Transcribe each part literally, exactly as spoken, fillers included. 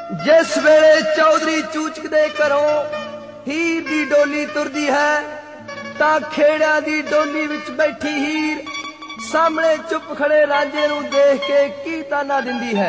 जिस वेले चौधरी चूचक दे घरों हीर दी डोली तुरदी है तां खेड़ियां दी डोली विच बैठी हीर सामने चुप खड़े रांझे नूं देख के की ताना दिंदी है।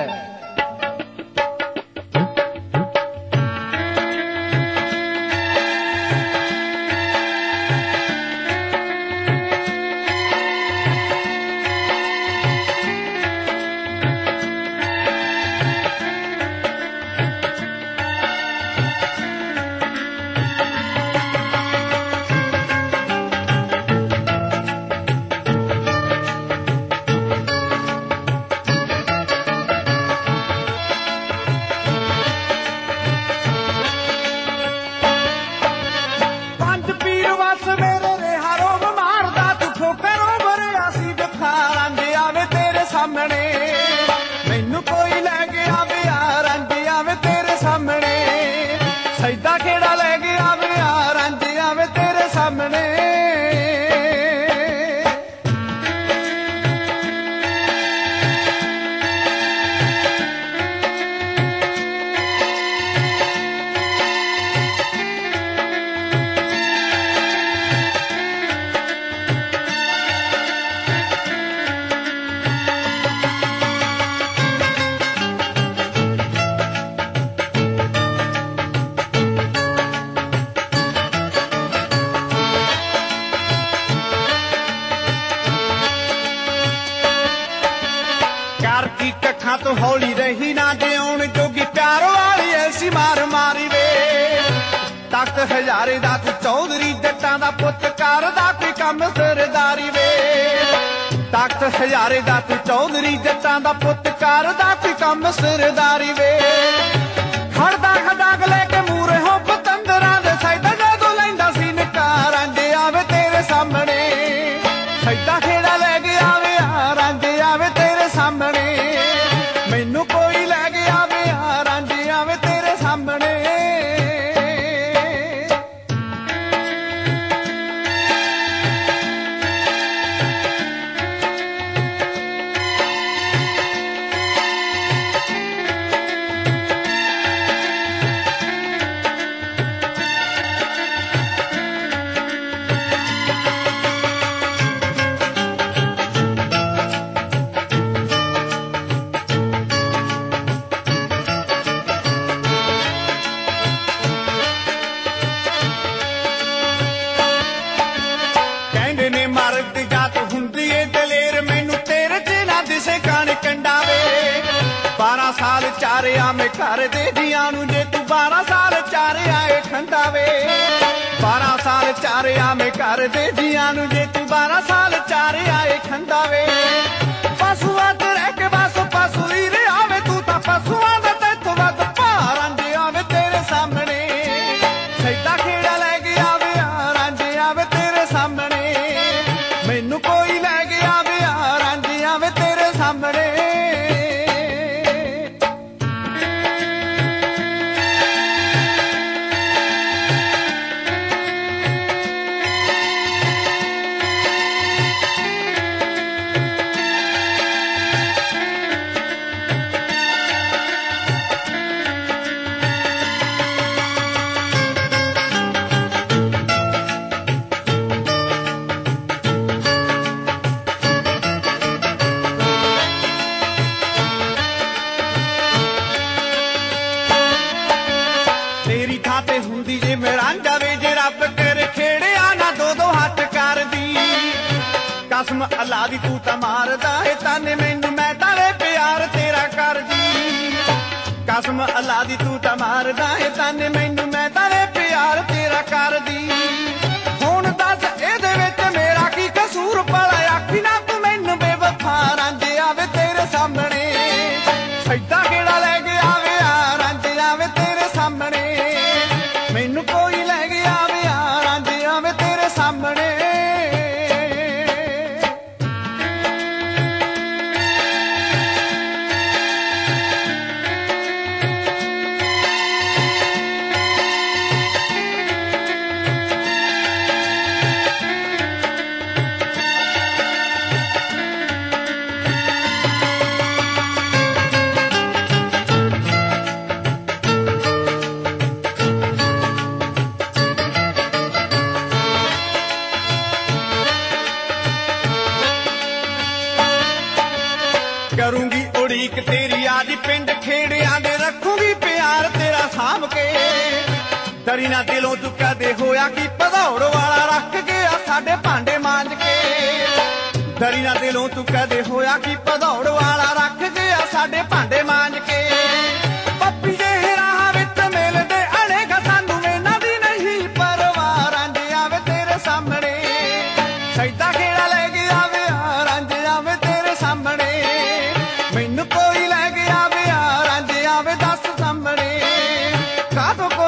मैनू कोई लै गया विआ रांझे आवे तेरे सामने, सैदा खेड़ा लै गया विआ रांझे आवे तेरे सामने। की कखा तो हौली रही ना जिउण जोगी प्यार वाली ऐसी मार मारी वे, तख्त हजारे दा तू चौधरी जट्टां दा पुत करदा कोई कम सरदारी वे, तख्त हजारे दा तू चौधरी जट्टां दा पुत करदा कोई कम सरदारी वे। खड़दा खड़ाग लेके मूरे हो पतंदरां दे सैदा जदों लैंदा सी निकार रांझे आवे तेरे सामने, सैदा खेड़ा लै गया वे रांझे आवे तेरे सामने। मैनू कोई लै गया विआ रांझे आवे तेरे सामने। मर्द जात हुंदी ए दलेर मैनू तेरे च ना दिसे कान कंडावे, बारह साल चारिया में घर दे जियां नू जे तू बारह साल चारिया ए खंडावे, बारह साल चारिया में घर दे जियां नू जे तू बारह साल चारिया ए खंडावे। पशुआ ते रह के बस पशु ही रे आवे तू तां पशुआं दा तैथों वध भार रांझे आवे तेरे सामने, सैदा खेड़ा लै गया विआ रांझे आवे तेरे सामने। मैनू कोई लै गया विआ रांझे आवे तेरे सामने। तेरी थां ते हुंदी जे रांझा वे जे रब तेरे खेड़े ना दो दो हथ कर दी, कसम अल्लाह दी तू तां मारदा है ताने मैनू मैं तारे प्यार तेरा कर दी, कसम अल्लाह दी तू तां मारदा है ताने मैनू मैं तारे प्यार तेरा कर दी। हुण दस इहदे विच मेरा की कसूर भला आखी ना तू मैनू बेवफा रांझे आवे तेरे सामने, सैदा खेड़ा लै गया विआ रांझे आवे तेरे सामने। मैनू कोई लै गया विआ रांझे आवे तेरे सामने। ਰਾਜ ਪਿੰਡ ਖੇੜਿਆਂ ਦੇ ਰੱਖੂਗੀ ਪਿਆਰ ਤੇਰਾ ਸਾਂਭ ਕੇ ਡਰੀ ਨਾ ਦਿਲੋਂ ਤੂੰ ਕਦੇ ਹੋਇਆ ਕਿ ਭਦੌੜ ਵਾਲਾ ਰੱਖ ਗਿਆ ਸਾਡੇ ਭਾਂਡੇ ਮਾਂਜ ਕੇ ਡਰੀ ਨਾ ਦਿਲੋਂ ਤੂੰ ਕਦੇ ਹੋਇਆ ਕਿ ਭਦੌੜ ਵਾਲਾ ਰੱਖ ਗਿਆ ਸਾਡੇ ਭਾਂਡੇ ਮਾਂਜ ਕੇ ਪੱਪੀ ਜਿਹੇ ਰਾਹਾਂ ਵਿੱਚ ਮਿਲਦੇ ਅਣੇਗਾ ਸਾਨੂੰ ਇਹਨਾਂ ਦੀ ਨਹੀਂ ਪਰਵਾਹ ਰੰਜ ਆਵੇ ਤੇਰੇ ਸਾਹਮਣੇ ਸੈਦਾ ਖੇੜਾ ਲੈ ਗਿਆ ਵਿਆਹ ਰੰਜ ਆਵੇ ਤੇਰੇ ਸਾਹਮਣੇ ਮੈਨੂੰ ਕੋਈ ਲੈ ਗਿਆ ਵਿਆਹ ਰੰਜ ਆਵੇ ਦੱਸ ਸਾਹਮਣੇ ਕਾਹਤੋਂ